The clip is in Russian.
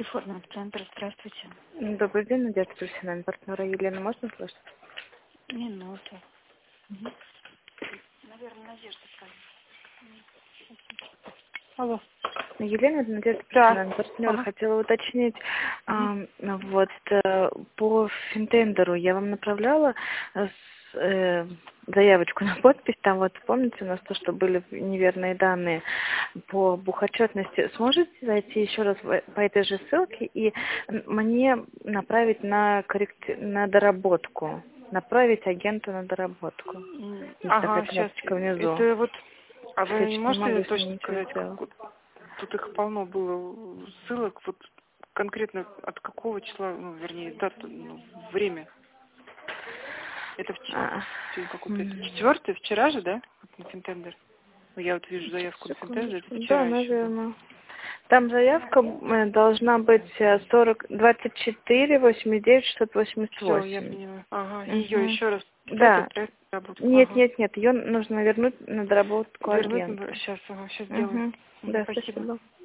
Информ центр, здравствуйте. Добрый день, Надежда Трусина, партнера Елена, можно слышать? Минуту. Наверное, Надежда скажет. Алло. Елена, Надежда Да. Трусина, партнер, Ага. хотела уточнить, по финтендеру я вам направляла заявочку на подпись, там вот помните у нас то, что были неверные данные по бухотчетности. Сможете зайти еще раз по этой же ссылке и мне направить на доработку? Направить агенту на доработку. Есть Ага, такая сейчас. кнопочка внизу. Это вот... А Я вы не чуть не можете могу с ним точно ничего сказать, сделать. тут их полно было ссылок, вот конкретно от какого числа, вернее, дату, время? Это сегодня какой пятый? Четвертый, вчера же, да? Вот на Финтендер. Я вот вижу заявку на Финтендер, это вчера Да, еще было. наверное. Там заявка должна быть 24 89 Все, я 688. поняла. Ага, ее еще раз писать, Да. отправить на работу. Нет, Ага. нет, нет, ее нужно вернуть на доработку Вернуть, агента. сейчас, сейчас сделаю. Да, Спасибо. спасибо.